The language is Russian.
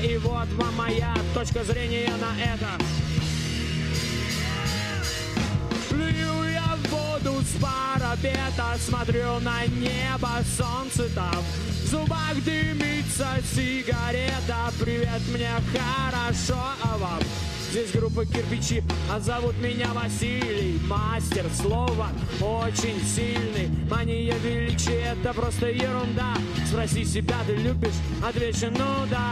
И вот вам моя точка зрения на это. Плюю я в воду с парапета, смотрю на небо, солнце там. В зубах дымится сигарета. Привет, мне хорошо, а вам? Здесь группа «Кирпичи», а зовут меня Василий. Мастер слова очень сильный. Мания величия — это просто ерунда. Спроси себя, ты любишь? Отвечу, ну да.